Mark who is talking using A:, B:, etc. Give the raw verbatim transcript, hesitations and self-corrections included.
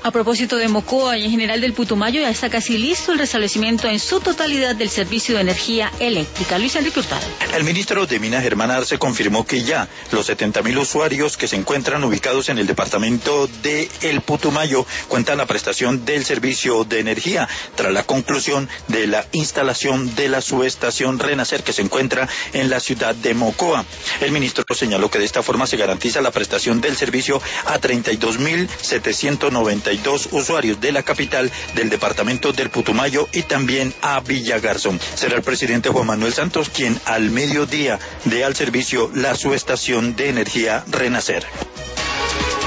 A: A propósito de Mocoa y en general del Putumayo, ya está casi listo el restablecimiento en su totalidad del servicio de energía eléctrica. Luis Enrique Hurtado.
B: El ministro de Minas, Germán Arce, confirmó que ya los setenta mil usuarios que se encuentran ubicados en el departamento de El Putumayo cuentan la prestación del servicio de energía tras la conclusión de la instalación de la subestación Renacer que se encuentra en la ciudad de Mocoa. El ministro señaló que de esta forma se garantiza la prestación del servicio a treinta y dos mil setecientos noventa y dos usuarios de la capital del departamento del Putumayo y también a Villagarzón. Será el presidente Juan Manuel Santos quien al mediodía dé al servicio la subestación de energía Renacer.